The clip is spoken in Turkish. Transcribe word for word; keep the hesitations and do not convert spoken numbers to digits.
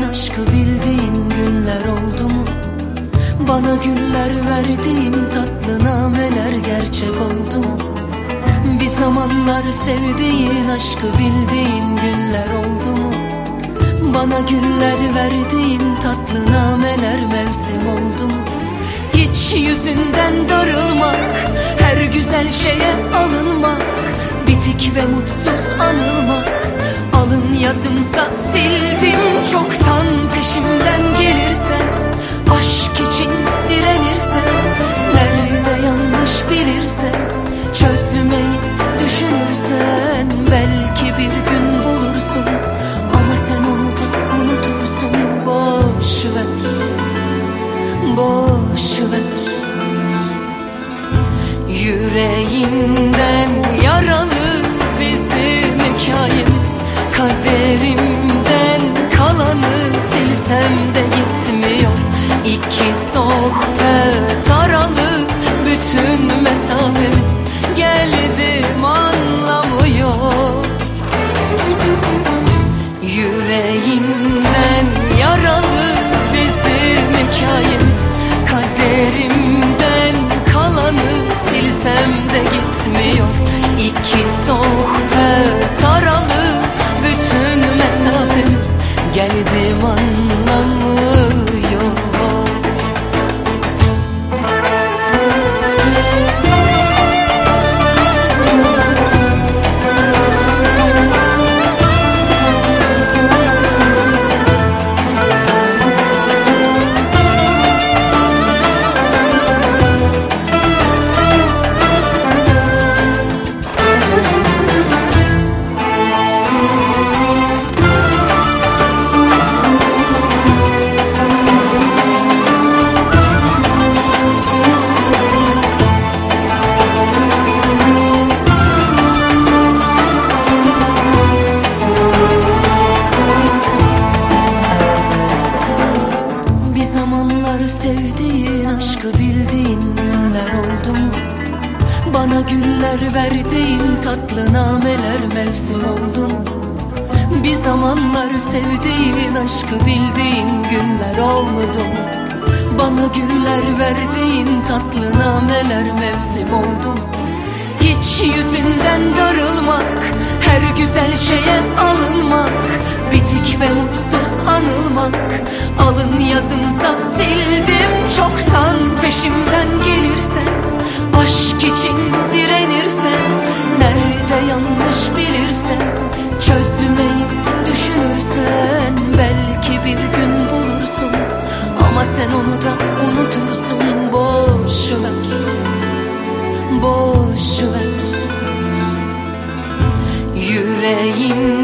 aşkı bildiğin günler oldu mu? Bana güller verdiğin tatlı nameler gerçek oldu mu? Bir zamanlar sevdiğin aşkı bildiğin günler oldu mu? Bana güller verdiğin tatlı nameler mevsim oldu mu? Hiç yüzünden darılmak, her güzel şeye alınmak, bitik ve mutsuz anılmak, alın yazımsa sildim çoktan. Peşimden gelirsen, aşk için direnirsen, nerede yanlış bilirsen, çözmeyi düşünürsen, belki bir gün bulursun, ama sen onu da unutursun. Boş ver, boş ver. Yüreğinden yaralı bizim hikayemiz, kaderimden kalanı silsem de gitmiyor. İki sohbet aralı bütün mesafemiz, geldim anlamıyor. Yüreğinden yaralı bizim hikayemiz, kaderimden kalanı silsem de gitmiyor. İki sohbet aralı bütün mesafemiz, geldim anlamıyor. Sevdiğin aşkı bildiğin günler oldu mu? Bana güller verdiğin tatlı nameler mevsim oldu mu? Bir zamanlar sevdiğin aşkı bildiğin günler oldu mu? Bana güller verdiğin tatlı nameler mevsim oldu mu? Hiç yüzünden darılmak, her güzel şeye alınmak, bitik ve mutsuz anılmak, alın yazımsa sildim çoktan. Peşimden gelirsen, aşk için direnirsen, nerede yanlış bilirsen, çözmeyi düşünürsen, belki bir gün bulursun, ama sen onu da unutursun. Boş ver, boş ver. Yüreğin